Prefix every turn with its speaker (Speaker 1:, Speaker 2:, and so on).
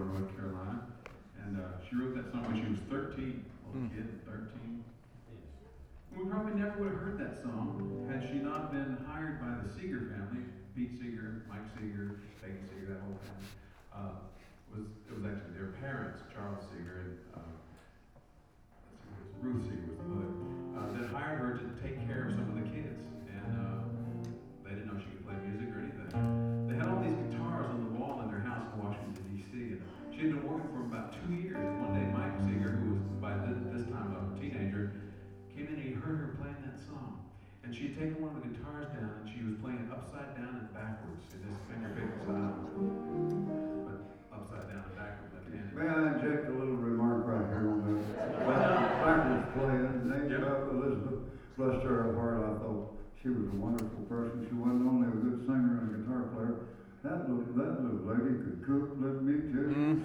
Speaker 1: Charlotte, North Carolina. And she wrote that song when she was 13, little kid, 13. We probably never would have heard that song had she not been hired by the Seeger family, Pete Seeger, Mike Seeger, Peggy Seeger, that whole family. It was actually their parents, Charles Seeger and Ruth Seeger was the mother, that hired her to take care of some of the kids. And they didn't know she could play music or anything. They had all these guitars on the wall in their house in Washington, D.C. And she had been working for them about 2 years. One day, Mike Seeger, who was by this time a teenager, came in and he heard her playing that song. And she had taken one of the guitars down and she was playing it upside down and backwards in this finger picking style. But upside down and backwards, left-handed.
Speaker 2: May I inject a little remark right here on the backwards playing? Named Elizabeth, bless her heart, I thought she was a wonderful person. She wasn't only a good singer and guitar player. That little lady could cook, let me tell you.